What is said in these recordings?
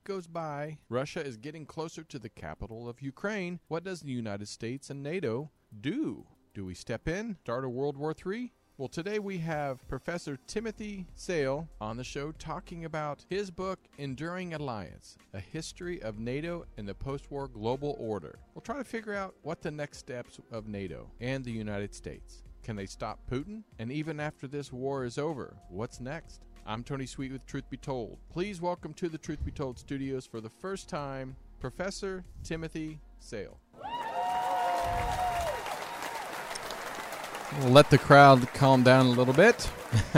goes by, Russia is getting closer to the capital of Ukraine. What does the United States and NATO do? Do we step in, start a World War III? Well, today we have Professor Timothy Sale on the show talking about his book, Enduring Alliance, A History of NATO and the Post-War Global Order. We'll try to figure out what the next steps of NATO and the United States. Can they stop Putin? And even after this war is over, what's next? I'm Tony Sweet with Truth Be Told. Please welcome to the Truth Be Told studios for the first time, Professor Timothy Sale. We'll let the crowd calm down a little bit.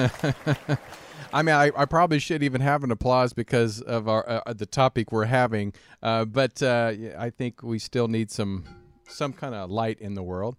I mean, I probably should even have an applause because of our the topic we're having, but I think we still need some kind of light in the world.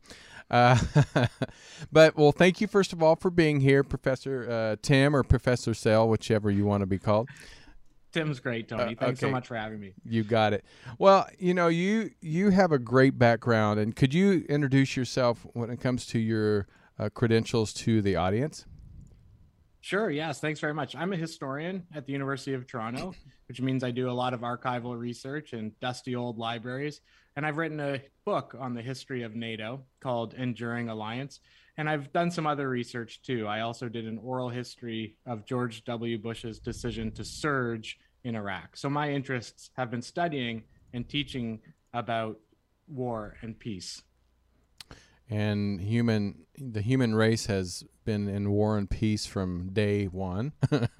But, well, thank you, first of all, for being here, Professor Tim or Professor Sale, whichever you want to be called. Tim's great, Tony. Thanks so much for having me. You got it. Well, you know, you have a great background, and could you introduce yourself when it comes to your credentials to the audience? Sure, yes. Thanks very much. I'm a historian at the University of Toronto, which means I do a lot of archival research in dusty old libraries. And I've written a book on the history of NATO called Enduring Alliance. And I've done some other research too. I also did an oral history of George W. Bush's decision to surge in Iraq. So my interests have been studying and teaching about war and peace. And the human race has been in war and peace from day one.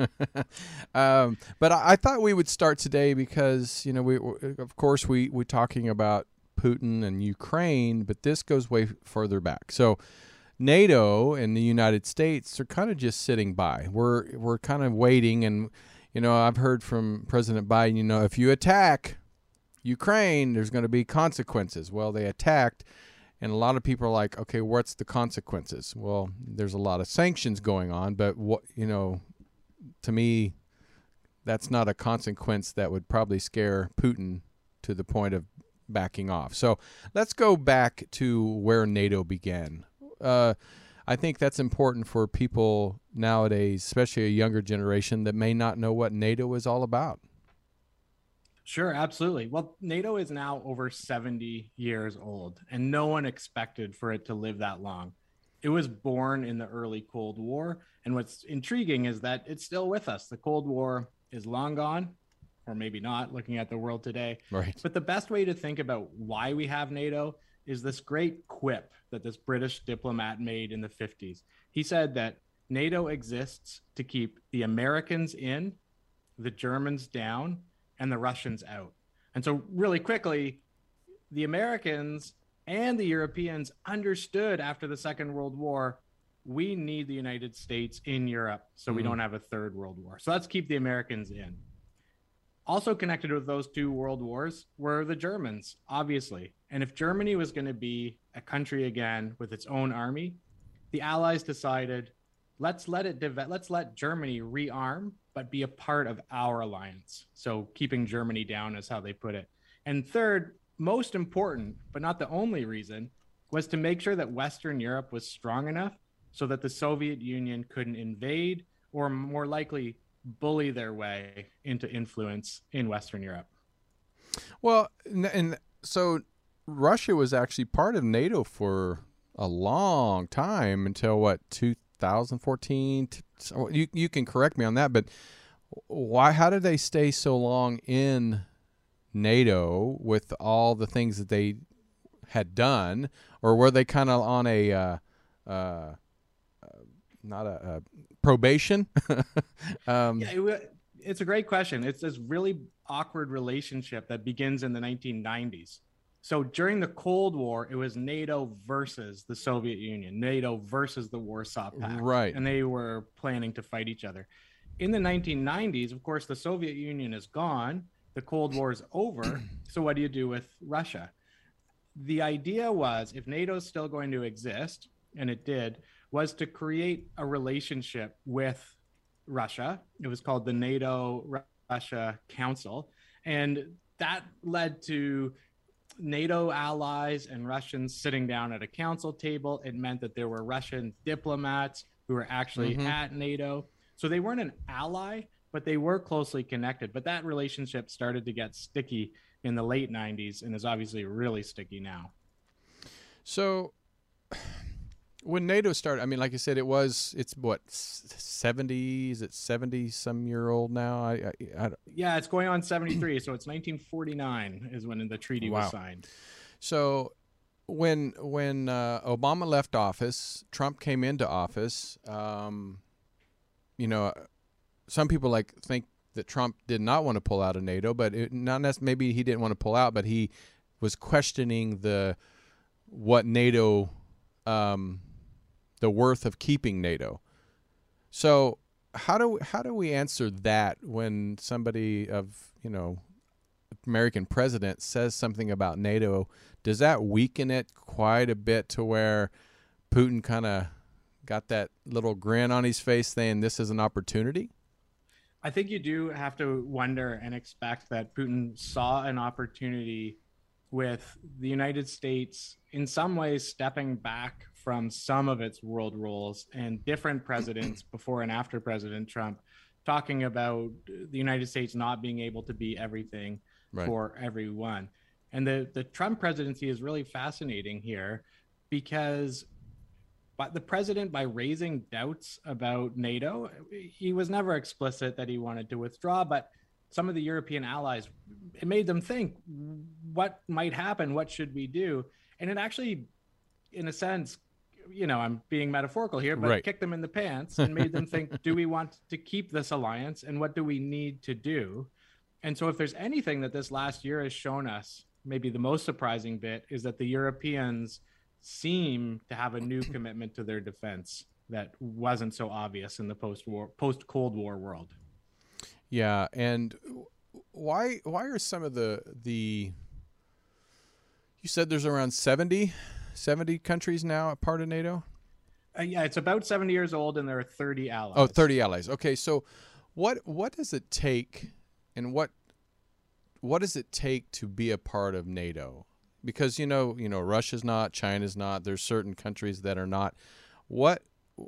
But I thought we would start today because, you know, we're talking about Putin and Ukraine, but this goes way further back. So NATO and the United States are kind of just sitting by. We're kind of waiting, and you know, I've heard from President Biden, you know, if you attack Ukraine, there's going to be consequences. Well, they attacked, and a lot of people are like, okay, what's the consequences? Well, there's a lot of sanctions going on, but what, you know, to me, that's not a consequence that would probably scare Putin to the point of backing off. So let's go back to where NATO began. I think that's important for people nowadays, especially a younger generation that may not know what NATO is all about. Sure, absolutely. Well, NATO is now over 70 years old, and no one expected for it to live that long. It was born in the early Cold War, and what's intriguing is that it's still with us. The Cold War is long gone, or maybe not, looking at the world today. Right. But the best way to think about why we have NATO is this great quip that this British diplomat made in the 50s. He said that NATO exists to keep the Americans in, the Germans down, and the Russians out. And so really quickly, the Americans and the Europeans understood after the Second World War, we need the United States in Europe so we don't have a third world war. So let's keep the Americans in. Also connected with those two world wars were the Germans, obviously. And if Germany was going to be a country again with its own army, the Allies decided, let's let Germany rearm, but be a part of our alliance. So keeping Germany down is how they put it. And third, most important, but not the only reason, was to make sure that Western Europe was strong enough so that the Soviet Union couldn't invade, or more likely bully their way into influence in Western Europe. Well, and so Russia was actually part of NATO for a long time until what, 2014? You can correct me on that, but how did they stay so long in NATO with all the things that they had done, or were they kind of on a not a probation? It's a great question. It's this really awkward relationship that begins in the 1990s. So during the Cold War, it was NATO versus the Soviet Union, NATO versus the Warsaw Pact. Right. And they were planning to fight each other. In the 1990s, of course, the Soviet Union is gone. The Cold War is over. So what do you do with Russia? The idea was, if NATO is still going to exist, and it did, was to create a relationship with Russia. It was called the NATO-Russia Council. And that led to NATO allies and Russians sitting down at a council table. It meant that there were Russian diplomats who were actually at NATO. So they weren't an ally, but they were closely connected. But that relationship started to get sticky in the late 90s and is obviously really sticky now. So when NATO started, I mean, like I said, it's what, 70, is it 70 some year old now? Yeah, it's going on 73. So it's 1949 is when the treaty was signed. So when Obama left office, Trump came into office. You know, some people think that Trump did not want to pull out of NATO, but maybe he didn't want to pull out, but he was questioning what NATO, the worth of keeping NATO. So how do we answer that when somebody of, American president says something about NATO? Does that weaken it quite a bit to where Putin kind of got that little grin on his face saying this is an opportunity? I think you do have to wonder and expect that Putin saw an opportunity with the United States in some ways stepping back from some of its world roles, and different presidents before and after President Trump talking about the United States not being able to be everything for everyone. And the Trump presidency is really fascinating here because the president, by raising doubts about NATO, he was never explicit that he wanted to withdraw, but some of the European allies, it made them think, what might happen? What should we do? And it actually, in a sense, I'm being metaphorical here, but kicked them in the pants and made them think, do we want to keep this alliance, and what do we need to do? And so if there's anything that this last year has shown us, maybe the most surprising bit is that the Europeans seem to have a new commitment to their defense that wasn't so obvious in the post-Cold War world. Yeah, and why are some of the you said there's around 70 countries now a part of NATO? Yeah, it's about 70 years old, and there are 30 allies. Oh, 30 allies. Okay, so what does it take, and what does it take to be a part of NATO? Because Russia's not, China's not. There's certain countries that are not. What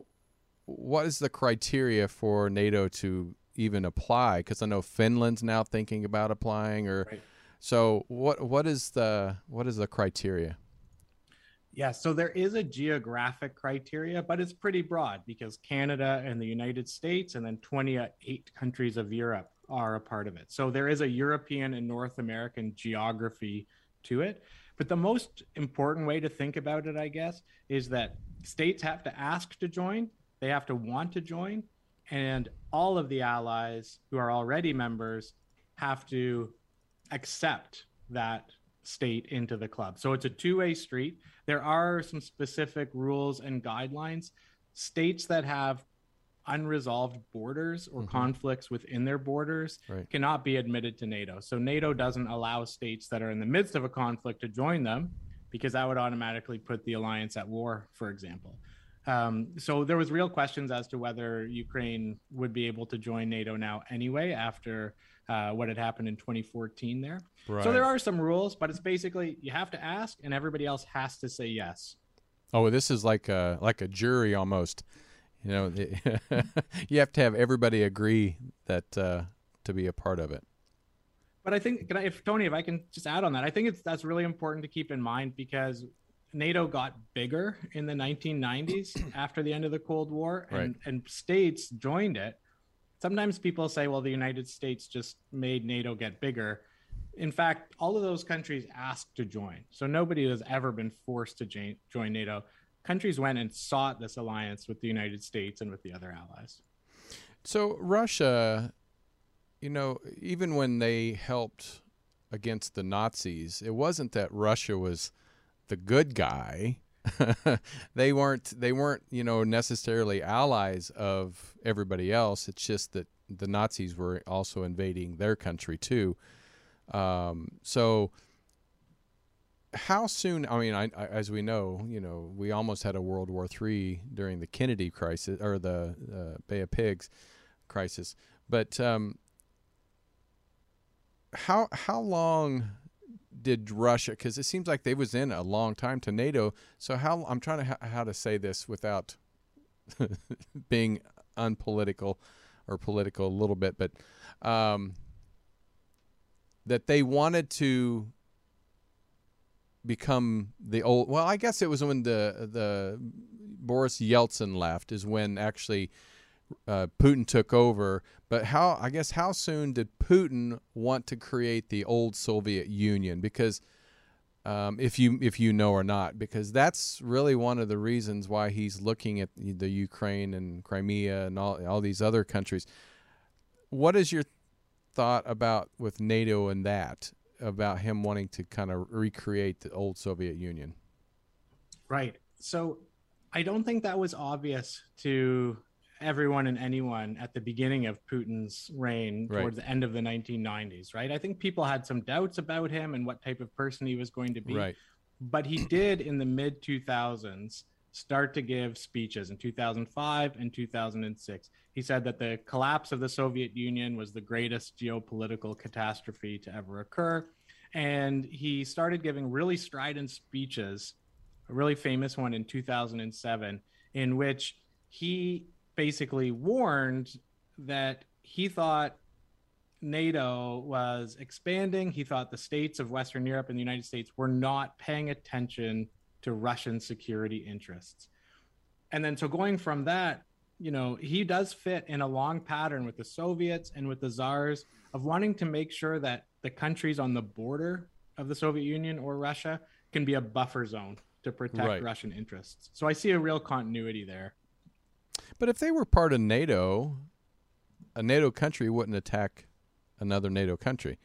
is the criteria for NATO to even apply? Because I know Finland's now thinking about applying. So what is the criteria? Yeah, so there is a geographic criteria, but it's pretty broad because Canada and the United States and then 28 countries of Europe are a part of it. So there is a European and North American geography to it. But the most important way to think about it, I guess, is that states have to ask to join, they have to want to join, and all of the allies who are already members have to accept that state into the club. So it's a two-way street. There are some specific rules and guidelines. States that have unresolved borders or conflicts within their borders cannot be admitted to NATO. So NATO doesn't allow states that are in the midst of a conflict to join them, because that would automatically put the alliance at war, for example. So there was real questions as to whether Ukraine would be able to join NATO now anyway after what had happened in 2014 there. So there are some rules, but it's basically you have to ask and everybody else has to say yes. Oh, this is like a jury almost. You have to have everybody agree that to be a part of it. But I think, Tony, if I can just add on that, I think that's really important to keep in mind, because NATO got bigger in the 1990s after the end of the Cold War, and states joined it. Sometimes people say, well, the United States just made NATO get bigger. In fact, all of those countries asked to join. So nobody has ever been forced to join NATO. Countries went and sought this alliance with the United States and with the other allies. So Russia, even when they helped against the Nazis, it wasn't that Russia was the good guy. They weren't necessarily allies of everybody else. It's just that the Nazis were also invading their country too. So how soon? I mean, as we know, we almost had a World War III during the Kennedy crisis or the Bay of Pigs crisis. But how long did Russia? Because it seems like they was in a long time to NATO. So I'm trying to how to say this without being unpolitical. or political a little bit, but that they wanted to become the old. Well, I guess it was when the Boris Yeltsin left is when actually Putin took over. But how soon did Putin want to create the old Soviet Union? Because if you know or not, because that's really one of the reasons why he's looking at the Ukraine and Crimea and all these other countries. What is your thought about with NATO and that, about him wanting to kind of recreate the old Soviet Union? Right. So I don't think that was obvious to everyone and anyone at the beginning of Putin's reign towards the end of the 1990s, right? I think people had some doubts about him and what type of person he was going to be. Right. But he did in the mid 2000s start to give speeches in 2005 and 2006. He said that the collapse of the Soviet Union was the greatest geopolitical catastrophe to ever occur. And he started giving really strident speeches, a really famous one in 2007, in which he basically warned that he thought NATO was expanding. He thought the states of Western Europe and the United States were not paying attention to Russian security interests. And then so going from that, he does fit in a long pattern with the Soviets and with the czars of wanting to make sure that the countries on the border of the Soviet Union or Russia can be a buffer zone to protect Russian interests. So I see a real continuity there. But if they were part of NATO, a NATO country wouldn't attack another NATO country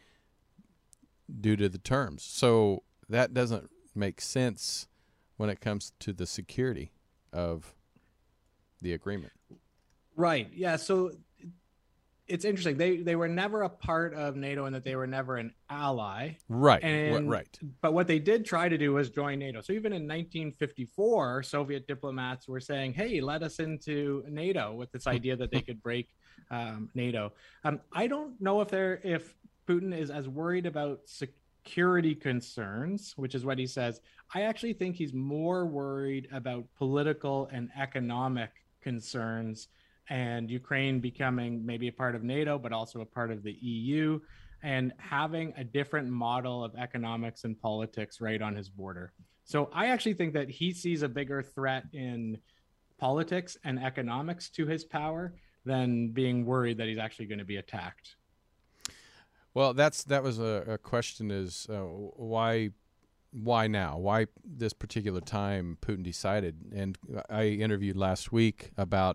due to the terms. So that doesn't make sense when it comes to the security of the agreement. Right. Yeah. So it's interesting. They were never a part of NATO and that they were never an ally. Right. Right. But what they did try to do was join NATO. So even in 1954, Soviet diplomats were saying, hey, let us into NATO, with this idea that they could break NATO. I don't know if Putin is as worried about security concerns, which is what he says. I actually think he's more worried about political and economic concerns, and Ukraine becoming maybe a part of NATO, but also a part of the EU, and having a different model of economics and politics right on his border. So I actually think that he sees a bigger threat in politics and economics to his power than being worried that he's actually going to be attacked. Well, that was a question: is why now? Why this particular time Putin decided? And I interviewed last week about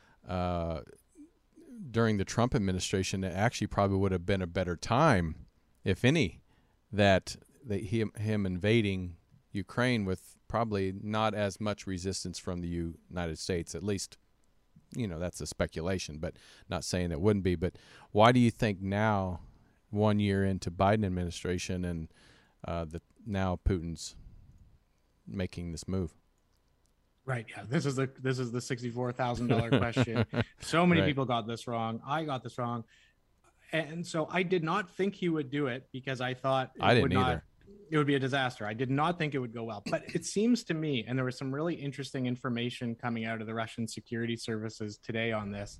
during the Trump administration, it actually probably would have been a better time, if any, that him invading Ukraine with probably not as much resistance from the United States, at least. That's a speculation, but not saying it wouldn't be. But why do you think now, 1 year into Biden administration, and now Putin's making this move? Right. Yeah. This is the $64,000 question. So many people got this wrong. I got this wrong. And so I did not think he would do it because I thought it would be a disaster. I did not think it would go well. But it seems to me, and there was some really interesting information coming out of the Russian security services today on this.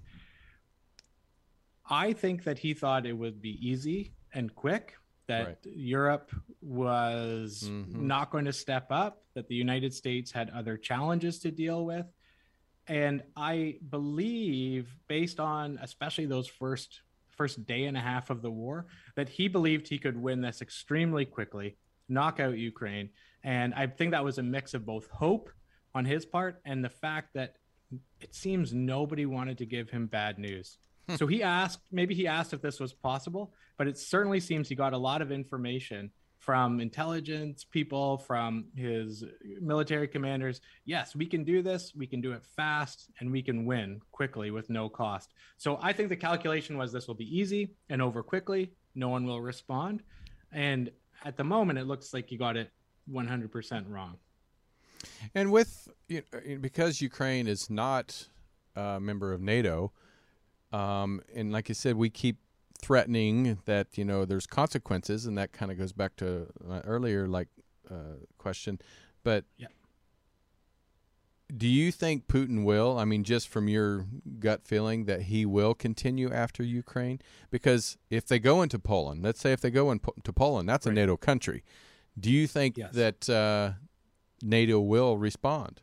I think that he thought it would be easy and quick, that Europe was not going to step up, that the United States had other challenges to deal with. And I believe, based on especially those first day and a half of the war, that he believed he could win this extremely quickly, knock out Ukraine. And I think that was a mix of both hope on his part and the fact that it seems nobody wanted to give him bad news. So maybe he asked if this was possible, but it certainly seems he got a lot of information from intelligence people, from his military commanders. Yes, we can do this. We can do it fast, and we can win quickly with no cost. So I think the calculation was this will be easy and over quickly. No one will respond. And at the moment, it looks like he got it 100% wrong. And because Ukraine is not a member of NATO, and like you said, we keep threatening that there's consequences, and that kind of goes back to earlier question. But Do you think Putin will? I mean, just from your gut feeling, that he will continue after Ukraine? Because if they go into Poland, let's say if they go into Poland, that's a Right. NATO country. Do you think Yes. that NATO will respond?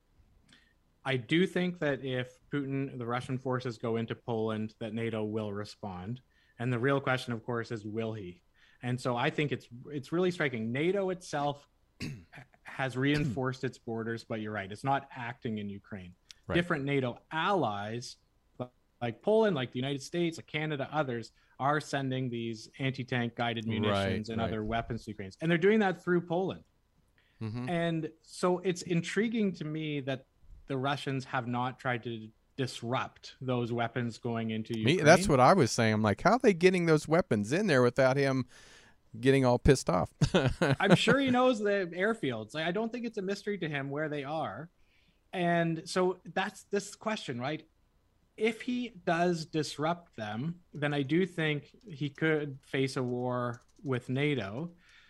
I do think that if Putin, the Russian forces go into Poland, that NATO will respond. And the real question, of course, is will he? And so I think it's really striking. NATO itself has reinforced its borders, but you're right, it's not acting in Ukraine. Right. Different NATO allies, like Poland, like the United States, like Canada, others, are sending these anti-tank guided munitions and other weapons to Ukraine. And they're doing that through Poland. Mm-hmm. And so it's intriguing to me that the Russians have not tried to disrupt those weapons going into Ukraine. That's what I was saying. I'm like, how are they getting those weapons in there without him getting all pissed off? I'm sure he knows the airfields. Like, I don't think it's a mystery to him where they are. And so that's this question, right? If he does disrupt them, then I do think he could face a war with NATO.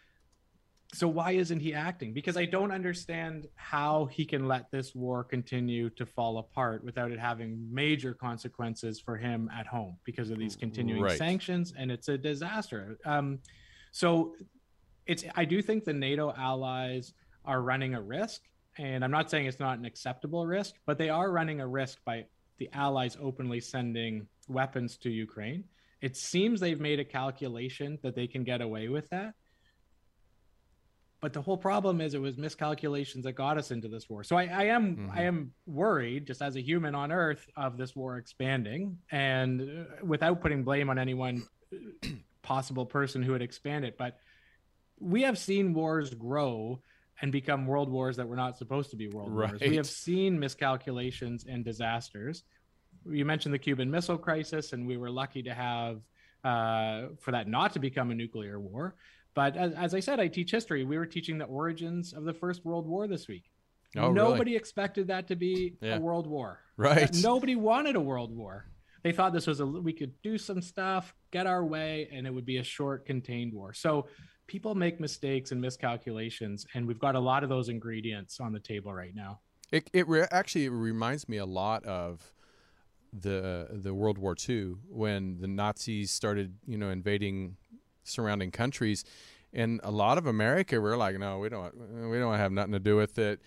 So why isn't he acting? Because I don't understand how he can let this war continue to fall apart without it having major consequences for him at home because of these continuing sanctions, and it's a disaster. So I do think the NATO allies are running a risk, and I'm not saying it's not an acceptable risk, but they are running a risk by the allies openly sending weapons to Ukraine. It seems they've made a calculation that they can get away with that. But the whole problem is it was miscalculations that got us into this war. So I am worried, just as a human on Earth, of this war expanding, and without putting blame on any one possible person who would expand it. But we have seen wars grow and become world wars that were not supposed to be world wars. We have seen miscalculations and disasters. You mentioned the Cuban Missile Crisis, and we were lucky to have for that not to become a nuclear war. But as I said, I teach history. We were teaching the origins of the First World War this week. Nobody expected that to be a world war. Right. Nobody wanted a world war. They thought this was we could do some stuff, get our way, and it would be a short, contained war. So people make mistakes and miscalculations, and we've got a lot of those ingredients on the table right now. Actually reminds me a lot of the World War II, when the Nazis started, invading surrounding countries, and a lot of America were like, no, we don't have nothing to do with it.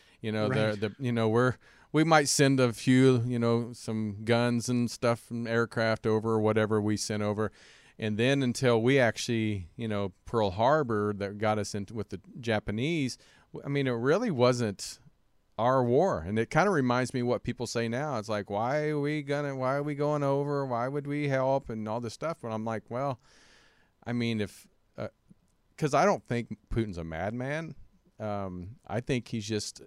We might send a few, some guns and stuff from aircraft over, or whatever we sent over. And then until we actually, Pearl Harbor, that got us into with the Japanese, I mean, it really wasn't our war. And it kind of reminds me what people say now. It's like, why are we going over? Why would we help? And all this stuff. And I'm like, well, I mean, because I don't think Putin's a madman. I think he's just,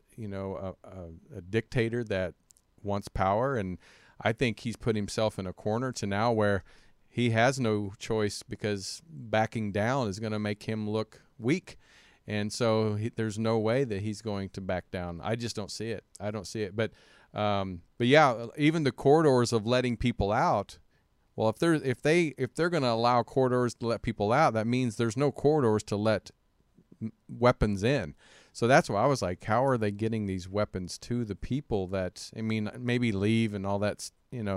a dictator that wants power. And I think he's put himself in a corner to now where he has no choice, because backing down is going to make him look weak. And so there's no way that he's going to back down. I just don't see it. I don't see it. But yeah, even the corridors of letting people out. Well, if they're going to allow corridors to let people out, that means there's no corridors to let weapons in. So that's why I was like, how are they getting these weapons to the people that, I mean, maybe leave and all that's,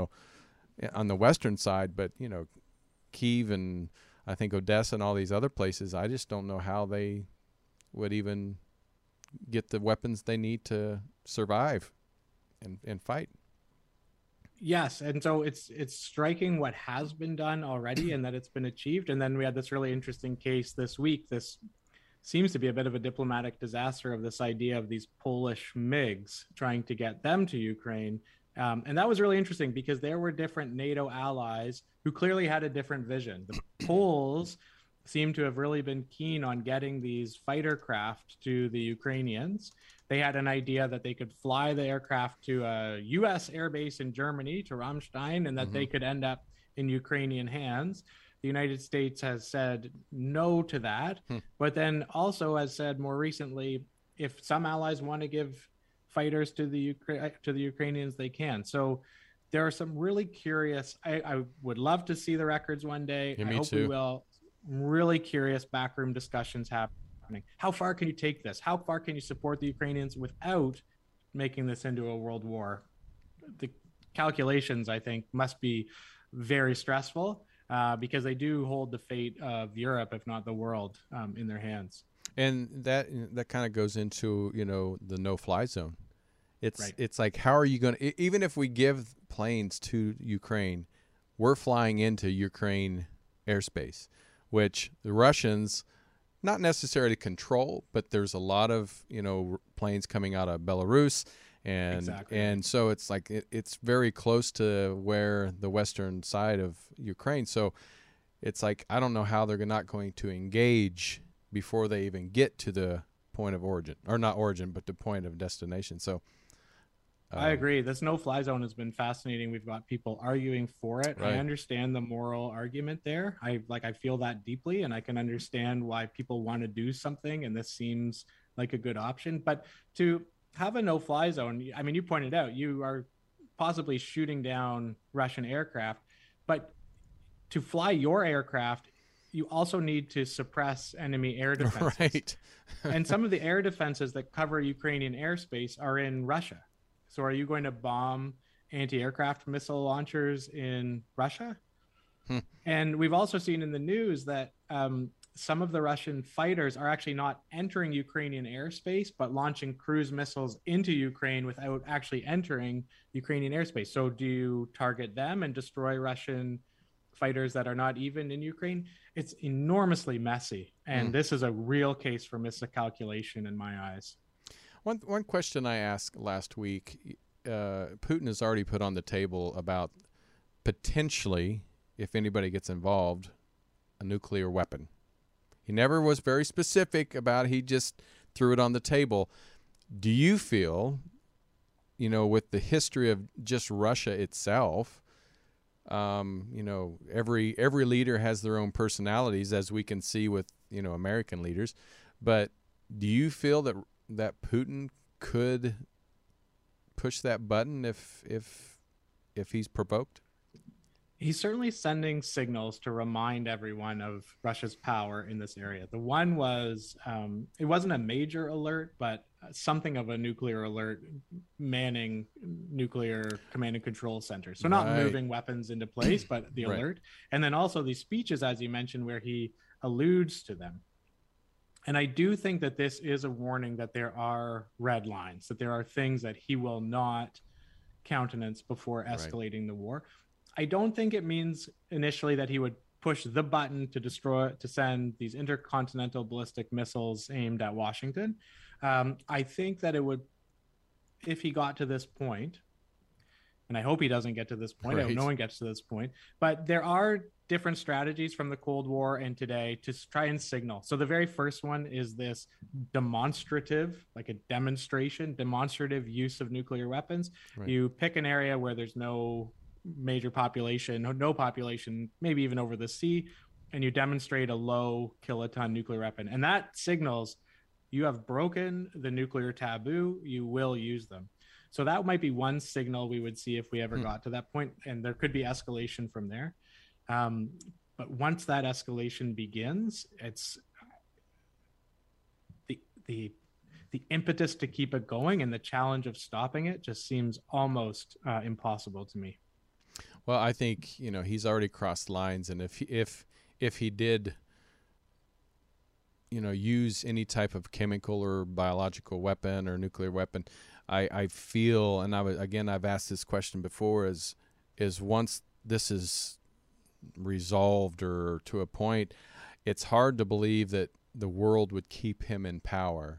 on the western side, but, Kyiv and I think Odessa and all these other places, I just don't know how they would even get the weapons they need to survive and fight. Yes, and so it's striking what has been done already and that it's been achieved. And then we had this really interesting case this week. This seems to be a bit of a diplomatic disaster of this idea of these Polish MiGs, trying to get them to Ukraine. And that was really interesting because there were different NATO allies who clearly had a different vision. The Poles seem to have really been keen on getting these fighter craft to the Ukrainians. They had an idea that they could fly the aircraft to a U.S. airbase in Germany, to Ramstein, and that they could end up in Ukrainian hands. The United States has said no to that, but then also has said more recently, if some allies want to give fighters to the Ukrainians, they can. So there are some really curious, I would love to see the records one day. Yeah, I hope we will. Really curious backroom discussions happening. How far can you take this? How far can you support the Ukrainians without making this into a world war. The calculations, I think, must be very stressful because they do hold the fate of Europe, if not the world, in their hands. And that kind of goes into, the no-fly zone. Right. It's like, how are you going to, even if we give planes to Ukraine, we're flying into Ukraine airspace, which the Russians not necessarily control, but there's a lot of, planes coming out of Belarus. And so it's like it's very close to where the western side of Ukraine. So it's like, I don't know how they're not going to engage before they even get to the point of origin, or not origin, but the point of destination. So I agree. This no-fly zone has been fascinating. We've got people arguing for it. Right. I understand the moral argument there. I feel that deeply, and I can understand why people want to do something, and this seems like a good option. But to have a no-fly zone, I mean, you pointed out you are possibly shooting down Russian aircraft, but to fly your aircraft, you also need to suppress enemy air defenses. Right. And some of the air defenses that cover Ukrainian airspace are in Russia. So are you going to bomb anti-aircraft missile launchers in Russia? And we've also seen in the news that some of the Russian fighters are actually not entering Ukrainian airspace, but launching cruise missiles into Ukraine without actually entering Ukrainian airspace. So do you target them and destroy Russian fighters that are not even in Ukraine? It's enormously messy. And this is a real case for miscalculation in my eyes. One question I asked last week, Putin has already put on the table about potentially, if anybody gets involved, a nuclear weapon. He never was very specific about it. He just threw it on the table. Do you feel, with the history of just Russia itself, every leader has their own personalities, as we can see with, American leaders. But do you feel that Putin could push that button if he's provoked? He's certainly sending signals to remind everyone of Russia's power in this area. The one was, it wasn't a major alert, but something of a nuclear alert manning nuclear command and control centers. So not moving weapons into place, but the alert. And then also these speeches, as you mentioned, where he alludes to them. And I do think that this is a warning that there are red lines, that there are things that he will not countenance before escalating the war. I don't think it means initially that he would push the button to send these intercontinental ballistic missiles aimed at Washington. I think that it would, if he got to this point, and I hope he doesn't get to this point. I hope no one gets to this point. But there are different strategies from the Cold War and today to try and signal. So the very first one is this demonstrative, like a demonstrative use of nuclear weapons. Right. You pick an area where there's no major population, no population, maybe even over the sea, and you demonstrate a low kiloton nuclear weapon. And that signals you have broken the nuclear taboo, you will use them. So that might be one signal we would see if we ever got to that point, and there could be escalation from there. But once that escalation begins, it's the impetus to keep it going and the challenge of stopping it just seems almost impossible to me. Well, I think he's already crossed lines, and if he did, use any type of chemical or biological weapon or nuclear weapon, I feel, and I've asked this question before, is once this is resolved or to a point, it's hard to believe that the world would keep him in power,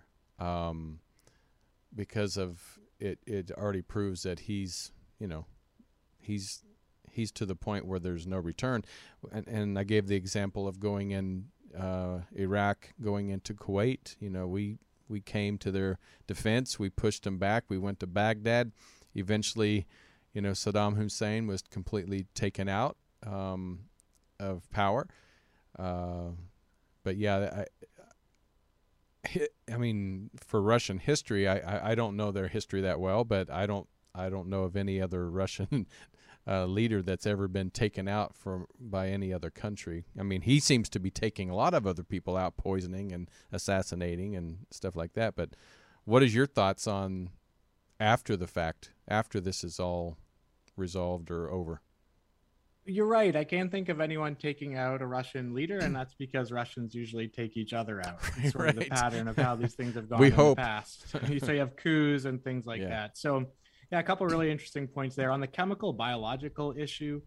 because of it. It already proves that he's to the point where there's no return. And I gave the example of going in Iraq, going into Kuwait. We came to their defense. We pushed them back. We went to Baghdad. Eventually, Saddam Hussein was completely taken out of power. But yeah, I mean, for Russian history, I don't know their history that well, but I don't know of any other Russian leader that's ever been taken out by any other country. I mean, he seems to be taking a lot of other people out, poisoning and assassinating and stuff like that. But what is your thoughts on after the fact, after this is all resolved or over. You're right. I can't think of anyone taking out a Russian leader, and that's because Russians usually take each other out. It's sort of the pattern of how these things have gone in the past. So you have coups and things like that. So, yeah, a couple of really interesting points there. On the chemical biological issue,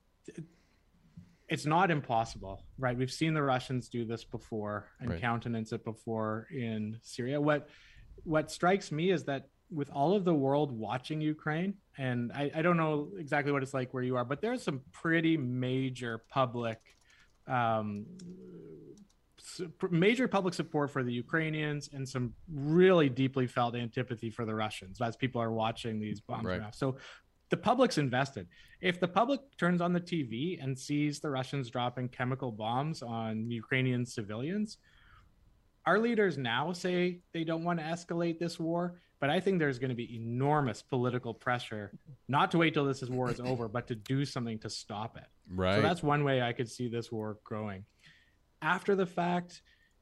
it's not impossible, right? We've seen the Russians do this before and countenance it before in Syria. What strikes me is that with all of the world watching Ukraine, and I don't know exactly what it's like where you are, but there's some pretty major public support for the Ukrainians and some really deeply felt antipathy for the Russians as people are watching these bombs go off. So the public's invested. If the public turns on the TV and sees the Russians dropping chemical bombs on Ukrainian civilians, our leaders now say they don't want to escalate this war, but I think there's going to be enormous political pressure not to wait till this war is over, but to do something to stop it. Right. So that's one way I could see this war growing. After the fact,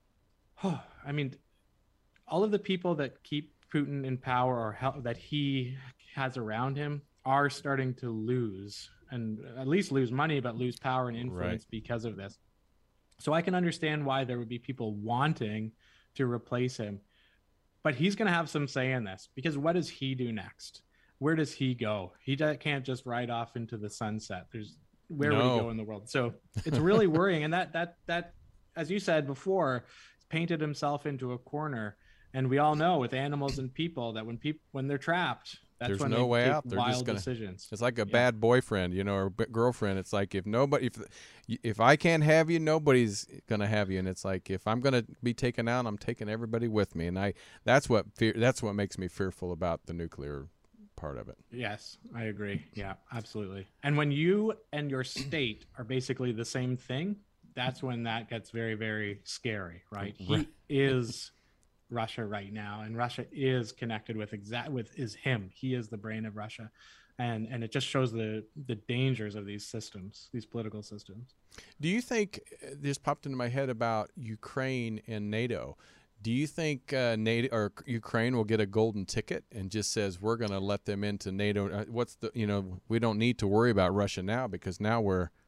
I mean, all of the people that keep Putin in power or that he has around him are starting to lose, and at least lose money, but lose power and influence because of this. So I can understand why there would be people wanting to replace him, but he's going to have some say in this, because what does he do next? Where does he go? He can't just ride off into the sunset. Where would he go in the world? So it's really worrying. And that, as you said before, painted himself into a corner. And we all know with animals and people that when they're trapped, that's when no way out. They're wild decisions. It's like a bad boyfriend, or girlfriend. It's like if I can't have you, nobody's gonna have you. And it's like if I'm gonna be taken out, I'm taking everybody with me. And that's what makes me fearful about the nuclear part of it. Yes, I agree. Yeah, absolutely. And when you and your state are basically the same thing, that's when that gets very, very scary, right? He is Russia right now, and Russia is connected with him. He is the brain of Russia, and it just shows the dangers of these systems, these political systems. Do you think, this popped into my head about Ukraine and NATO, do you think NATO or Ukraine will get a golden ticket and just says we're going to let them into NATO? We don't need to worry about Russia now, because now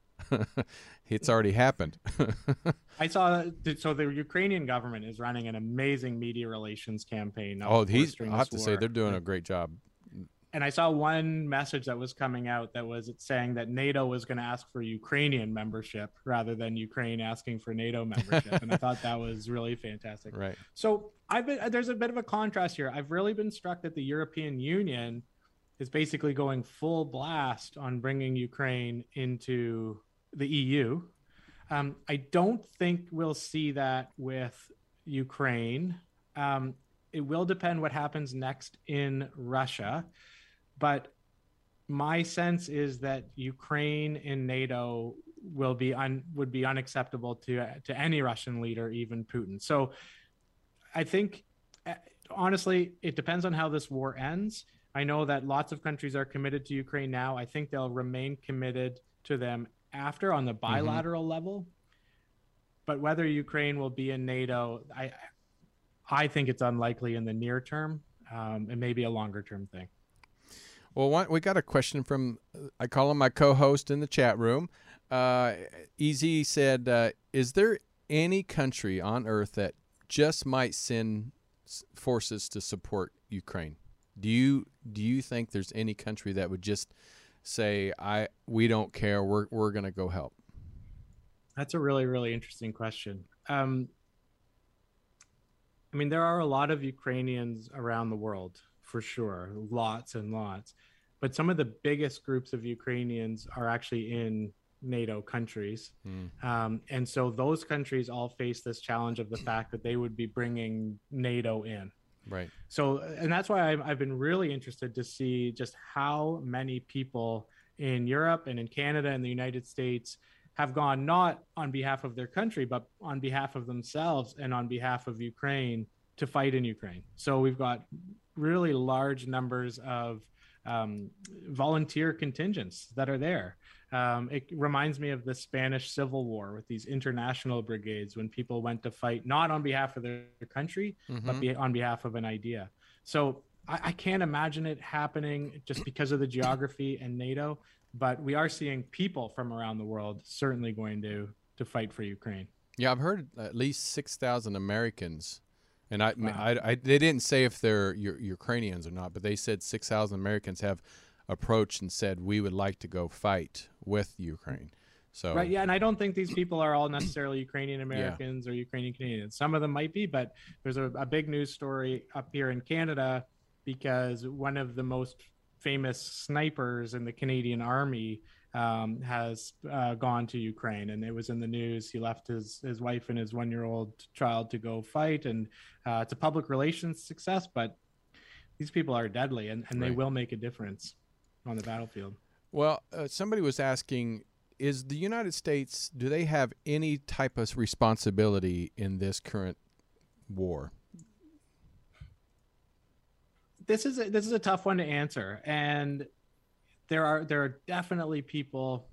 it's already happened. I saw. So the Ukrainian government is running an amazing media relations campaign. I have to say they're doing a great job. And I saw one message that was coming out that was saying that NATO was going to ask for Ukrainian membership rather than Ukraine asking for NATO membership. And I thought that was really fantastic. Right. So there's a bit of a contrast here. I've really been struck that the European Union is basically going full blast on bringing Ukraine into the EU. I don't think we'll see that with Ukraine. It will depend what happens next in Russia, but my sense is that Ukraine in NATO would be unacceptable to any Russian leader, even Putin. So I think, honestly, it depends on how this war ends. I know that lots of countries are committed to Ukraine now. I think they'll remain committed to them after on the bilateral level. But whether Ukraine will be in NATO, I think it's unlikely in the near term. It may be a longer term thing. Well, we got a question from, I call him my co-host in the chat room. Easy said, is there any country on earth that just might send forces to support Ukraine? Do you think there's any country that would just say, we don't care, we're going to go help? That's a really, really interesting question. I mean, there are a lot of Ukrainians around the world, for sure, lots and lots. But some of the biggest groups of Ukrainians are actually in NATO countries. And so those countries all face this challenge of the fact that they would be bringing NATO in. Right. So, and that's why I've been really interested to see just how many people in Europe and in Canada and the United States have gone not on behalf of their country, but on behalf of themselves and on behalf of Ukraine to fight in Ukraine. So we've got really large numbers of volunteer contingents that are there. It reminds me of the Spanish Civil War with these international brigades when people went to fight not on behalf of their country, but on behalf of an idea. So I can't imagine it happening just because of the geography and NATO. But we are seeing people from around the world certainly going to fight for Ukraine. Yeah, I've heard at least 6,000 Americans, and Wow. they didn't say if they're Ukrainians or not, but they said 6,000 Americans have approached and said we would like to go fight with Ukraine. So Right. Yeah. And I don't think these people are all necessarily Ukrainian yeah, Americans or Ukrainian Canadians. Some of them might be, but there's a big news story up here in Canada because one of the most famous snipers in the Canadian Army has gone to Ukraine, and it was in the news. He left his wife and his 1-year-old child to go fight, and it's a public relations success, but these people are deadly, and they right. will make a difference on the battlefield. Well, somebody was asking, is the United States, do they have any type of responsibility in this current war? This is a tough one to answer, and there are definitely people,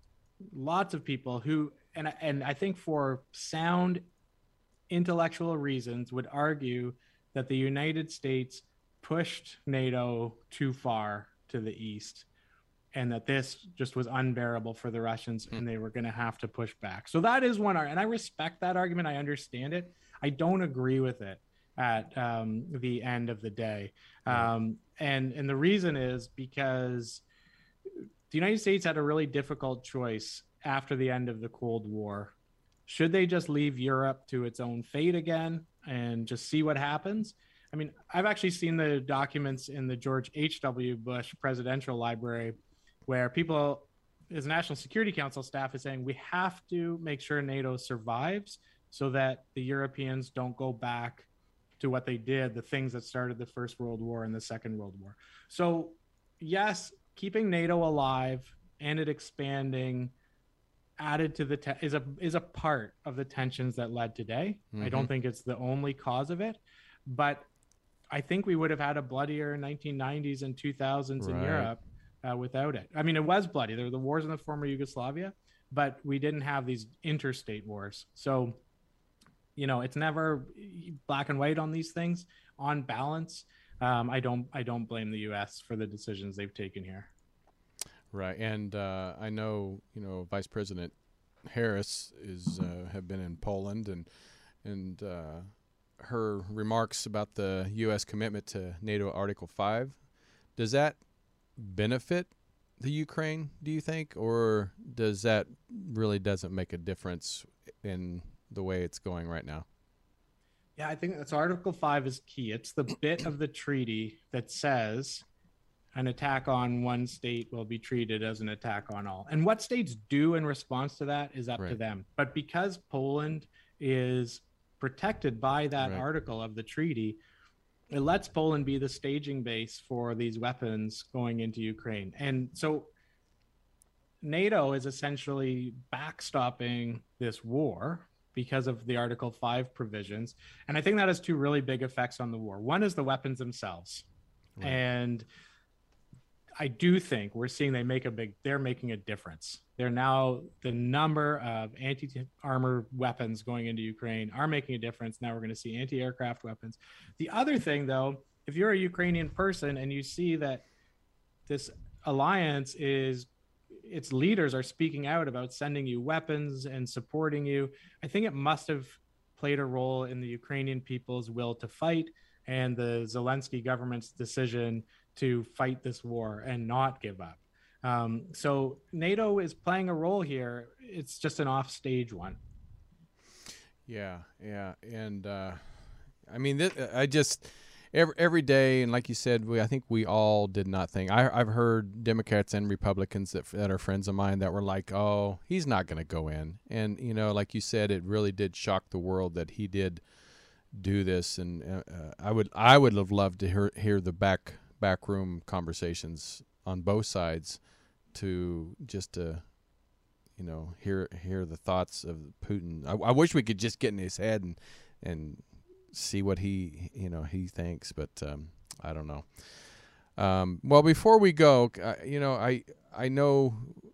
lots of people who, and I think for sound intellectual reasons, would argue that the United States pushed NATO too far to the east, and that this just was unbearable for the Russians, and they were going to have to push back. So that is one, and I respect that argument. I understand it. I don't agree with it at the end of the day, and the reason is because the United States had a really difficult choice after the end of the Cold War. Should they just leave Europe to its own fate again and just see what happens? I mean, I've actually seen the documents in the George H.W. Bush Presidential Library where people, his National Security Council staff is saying we have to make sure NATO survives so that the Europeans don't go back to what they did, the things that started the First World War and the Second World War. So, yes, keeping NATO alive and it expanding added to the is a part of the tensions that led today. Mm-hmm. I don't think it's the only cause of it, but I think we would have had a bloodier 1990s and 2000s in Europe without it. I mean, it was bloody. There were the wars in the former Yugoslavia, but we didn't have these interstate wars. So, you know, it's never black and white on these things. On balance, I don't blame the U.S. for the decisions they've taken here. Right, and I know, you know, Vice President Harris is have been in Poland, and her remarks about the U.S. commitment to NATO Article 5, does that benefit the Ukraine, do you think, or does that really doesn't make a difference in the way it's going right now? Yeah, I think that's Article 5 is key. It's the bit of the treaty that says an attack on one state will be treated as an attack on all. And what states do in response to that is up to them. But because Poland is protected by that article of the treaty, it lets Poland be the staging base for these weapons going into Ukraine. And so NATO is essentially backstopping this war because of the Article 5 provisions. And I think that has two really big effects on the war. One is the weapons themselves. And I do think we're seeing they're making a difference. They're now, the number of anti-armor weapons going into Ukraine are making a difference. Now we're going to see anti-aircraft weapons. The other thing, though, if you're a Ukrainian person and you see that this alliance its leaders are speaking out about sending you weapons and supporting you, I think it must have played a role in the Ukrainian people's will to fight and the Zelensky government's decision to fight this war and not give up. So NATO is playing a role here. It's just an offstage one. Yeah. And I mean, every day, and like you said, I think we all did not think. I've heard Democrats and Republicans that are friends of mine that were like, "Oh, he's not going to go in," and you know, like you said, it really did shock the world that he did do this. And I would have loved to hear the backroom conversations on both sides to you know, hear the thoughts of Putin. I wish we could just get in his head and see what he thinks, but I don't know. Well, before we go, you know, I know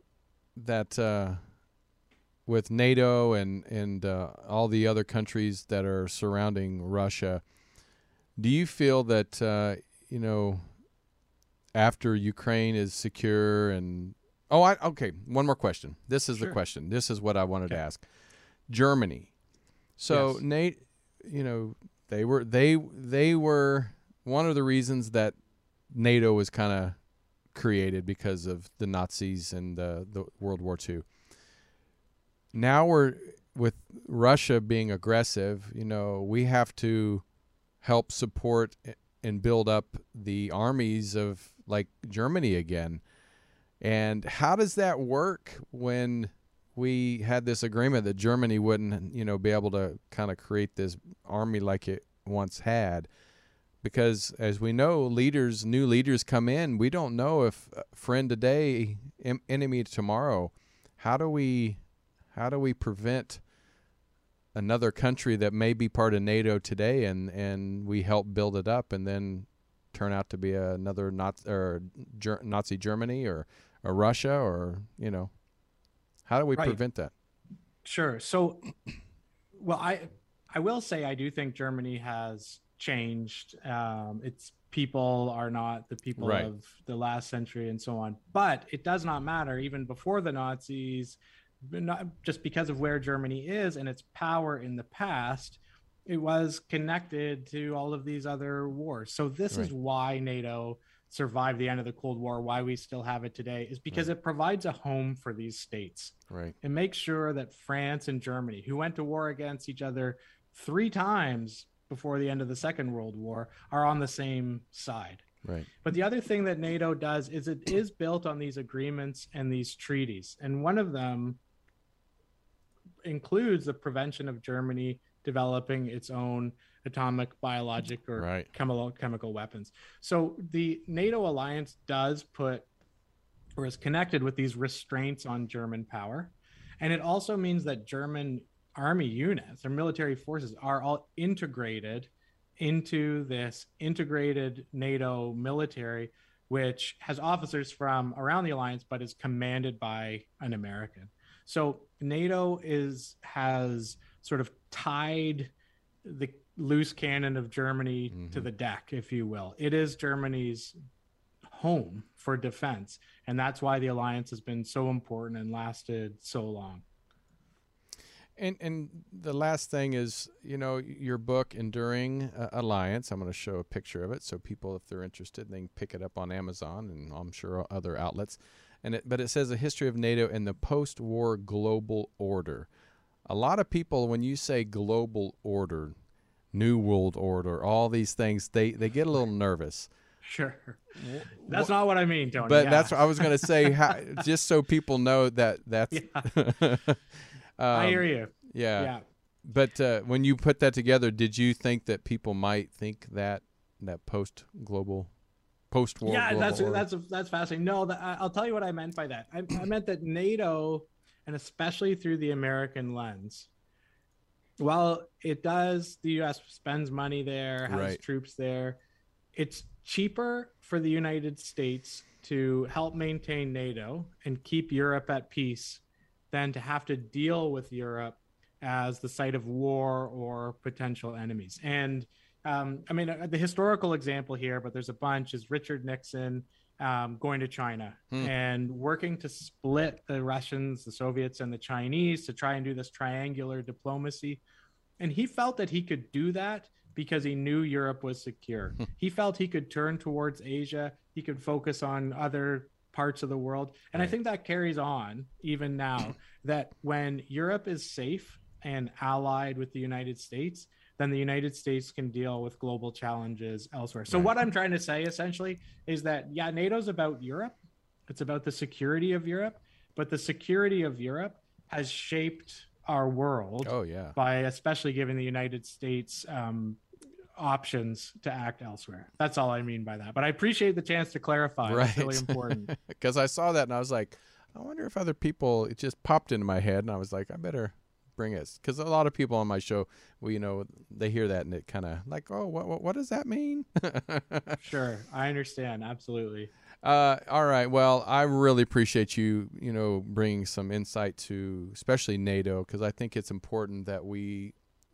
that with NATO and all the other countries that are surrounding Russia, do you feel that after Ukraine is secure and okay, one more question. This is the question. This is what I wanted to ask. Germany. So Yes. Nate, they were one of the reasons that NATO was kind of created because of the Nazis and the World War II. Now we're with Russia being aggressive, we have to help support and build up the armies of like Germany again. And how does that work when we had this agreement that Germany wouldn't, be able to kind of create this army like it once had? Because as we know, new leaders come in. We don't know if friend today, enemy tomorrow. How do we prevent another country that may be part of NATO today, and we help build it up, and then turn out to be another Nazi Germany or Russia, or how do we prevent that? Sure. So, well, I will say I do think Germany has changed. Its people are not the people of the last century and so on. But it does not matter. Even before the Nazis, not just because of where Germany is and its power in the past, it was connected to all of these other wars. So this is why NATO survived the end of the Cold War, why we still have it today, is because it provides a home for these states. Right. It makes sure that France and Germany, who went to war against each other 3 times before the end of the Second World War, are on the same side. Right. But the other thing that NATO does is it is built on these agreements and these treaties. And one of them includes the prevention of Germany developing its own atomic, biologic, or chemical weapons. So the NATO alliance does put, or is connected with, these restraints on German power. And it also means that German army units or military forces are all integrated into this integrated NATO military, which has officers from around the alliance, but is commanded by an American. So NATO has sort of tied the loose cannon of Germany to the deck, if you will. It is Germany's home for defense, and that's why the alliance has been so important and lasted so long. And the last thing is, your book, Enduring Alliance. I'm going to show a picture of it so people, if they're interested, they can pick it up on Amazon and I'm sure other outlets. But it says a history of NATO and the post-war global order. A lot of people, when you say global order, New World Order, all these things, they get a little nervous. Sure. That's not what I mean, Tony. But that's what I was going to say, just so people know that's... I hear you. Yeah. But when you put that together, did you think that people might think that post-war? Yeah, that's fascinating. No, I'll tell you what I meant by that. I meant that NATO, and especially through the American lens, while the U.S. spends money there, has troops there, it's cheaper for the United States to help maintain NATO and keep Europe at peace than to have to deal with Europe as the site of war or potential enemies. And the historical example here, but there's a bunch, is Richard Nixon going to China and working to split the Russians, the Soviets, and the Chinese to try and do this triangular diplomacy. And he felt that he could do that because he knew Europe was secure. He felt he could turn towards Asia. He could focus on other parts of the world. And I think that carries on even now, that when Europe is safe and allied with the United States, then the United States can deal with global challenges elsewhere. So what I'm trying to say essentially is that, NATO's about Europe. It's about the security of Europe, but the security of Europe has shaped our world by especially giving the United States options to act elsewhere. That's all I mean by that. But I appreciate the chance to clarify. It's really important. Because I saw that and I was like, I wonder if other people, it just popped into my head and I was like, I better bring it. Because a lot of people on my show, they hear that and it kind of like, oh, what does that mean? Sure. I understand. Absolutely. All right. Well, I really appreciate you, bringing some insight to especially NATO, because I think it's important that we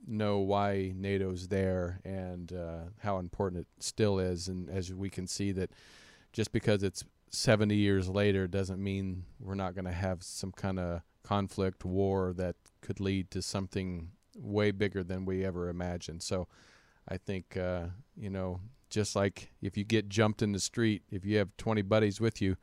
know why NATO's there and how important it still is. And as we can see that just because it's 70 years later doesn't mean we're not going to have some kind of conflict, war that could lead to something way bigger than we ever imagined. So I think, just like if you get jumped in the street, if you have 20 buddies with you,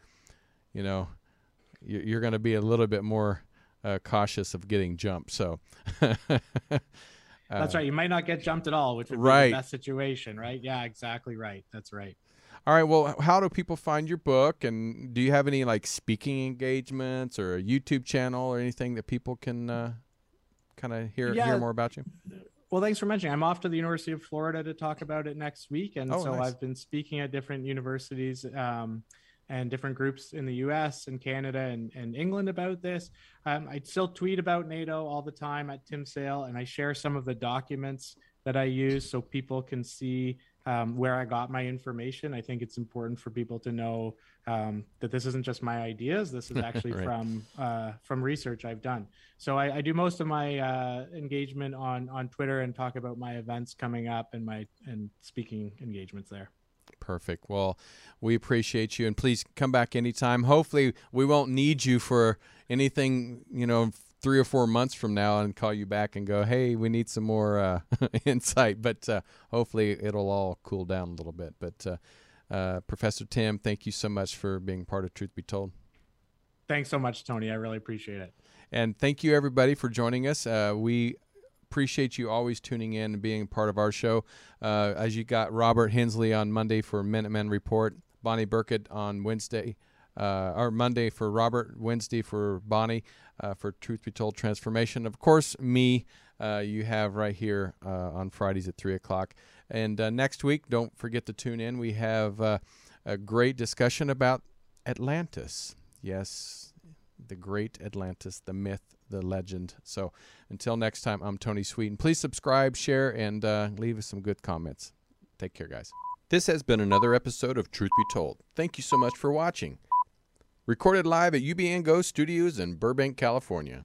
you're going to be a little bit more cautious of getting jumped. So that's right. You might not get jumped at all, which would be the best situation, right? Yeah, exactly right. That's right. All right. Well, how do people find your book? And do you have any like speaking engagements or a YouTube channel or anything that people can kind of hear more about you? Well, thanks for mentioning. I'm off to the University of Florida to talk about it next week. And nice. I've been speaking at different universities and different groups in the US and Canada and England about this. I still tweet about NATO all the time at Tim Sale, and I share some of the documents that I use so people can see where I got my information. I think it's important for people to know that this isn't just my ideas. This is actually right. from research I've done. So I do most of my engagement on Twitter and talk about my events coming up and speaking engagements there. Perfect. Well, we appreciate you, and please come back anytime. Hopefully we won't need you for anything, 3 or 4 months from now and call you back and go, hey, we need some more insight. But hopefully it'll all cool down a little bit. But Professor Tim, thank you so much for being part of Truth Be Told. Thanks so much, Tony. I really appreciate it. And thank you, everybody, for joining us. We appreciate you always tuning in and being part of our show. As you got Robert Hensley on Monday for Minutemen Report, Bonnie Burkett on Wednesday, or Monday for Robert, Wednesday for Bonnie, for Truth Be Told Transformation. Of course, me, you have right here on Fridays at 3 o'clock. And next week, don't forget to tune in. We have a great discussion about Atlantis. Yes, the great Atlantis, the myth, the legend. So until next time, I'm Tony Sweeten. Please subscribe, share, and leave us some good comments. Take care, guys. This has been another episode of Truth Be Told. Thank you so much for watching. Recorded live at UBN Go Studios in Burbank, California.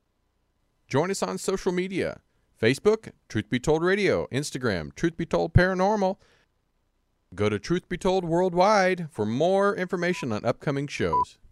Join us on social media. Facebook, Truth Be Told Radio. Instagram, Truth Be Told Paranormal. Go to Truth Be Told Worldwide for more information on upcoming shows.